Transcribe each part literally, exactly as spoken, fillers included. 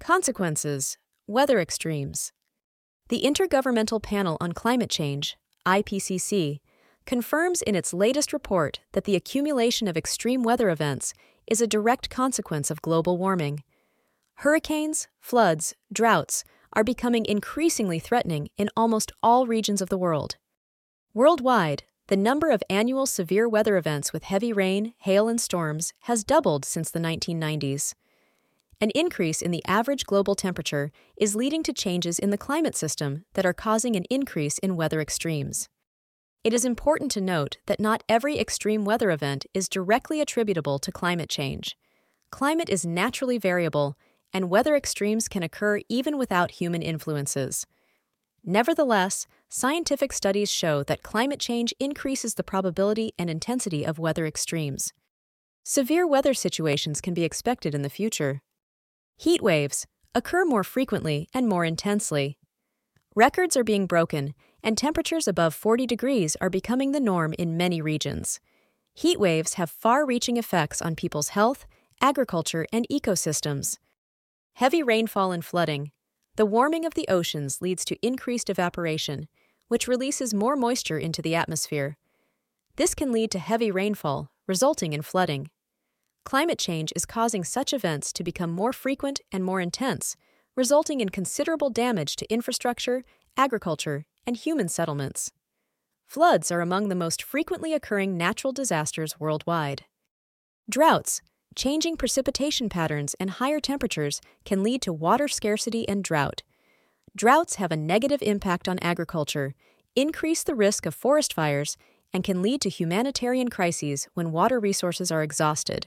Consequences: weather extremes. The Intergovernmental Panel on Climate Change, I P C C, confirms in its latest report that the accumulation of extreme weather events is a direct consequence of global warming. Hurricanes, floods, droughts are becoming increasingly threatening in almost all regions of the world. Worldwide, the number of annual severe weather events with heavy rain, hail, and storms has doubled since the nineteen nineties. An increase in the average global temperature is leading to changes in the climate system that are causing an increase in weather extremes. It is important to note that not every extreme weather event is directly attributable to climate change. Climate is naturally variable, and weather extremes can occur even without human influences. Nevertheless, scientific studies show that climate change increases the probability and intensity of weather extremes. Severe weather situations can be expected in the future. Heat waves occur more frequently and more intensely. Records are being broken, and temperatures above forty degrees are becoming the norm in many regions. Heat waves have far-reaching effects on people's health, agriculture, and ecosystems. Heavy rainfall and flooding. The warming of the oceans leads to increased evaporation, which releases more moisture into the atmosphere. This can lead to heavy rainfall, resulting in flooding. Climate change is causing such events to become more frequent and more intense, resulting in considerable damage to infrastructure, agriculture, and human settlements. Floods are among the most frequently occurring natural disasters worldwide. Droughts, changing precipitation patterns and higher temperatures can lead to water scarcity and drought. Droughts have a negative impact on agriculture, increase the risk of forest fires, and can lead to humanitarian crises when water resources are exhausted.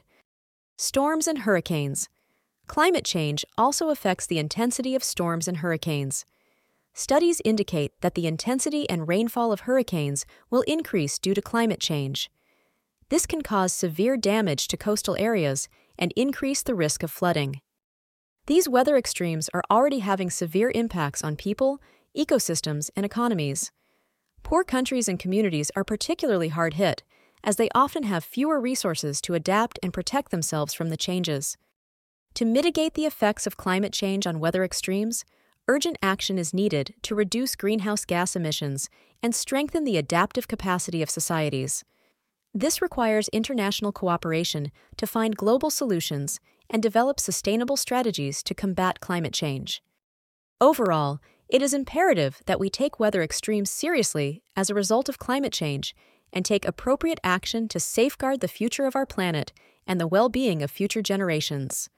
Storms and hurricanes. Climate change also affects the intensity of storms and hurricanes. Studies indicate that the intensity and rainfall of hurricanes will increase due to climate change. This can cause severe damage to coastal areas and increase the risk of flooding. These weather extremes are already having severe impacts on people, ecosystems, and economies. Poor countries and communities are particularly hard hit, as they often have fewer resources to adapt and protect themselves from the changes. To mitigate the effects of climate change on weather extremes, urgent action is needed to reduce greenhouse gas emissions and strengthen the adaptive capacity of societies. This requires international cooperation to find global solutions and develop sustainable strategies to combat climate change. Overall, it is imperative that we take weather extremes seriously as a result of climate change and take appropriate action to safeguard the future of our planet and the well-being of future generations.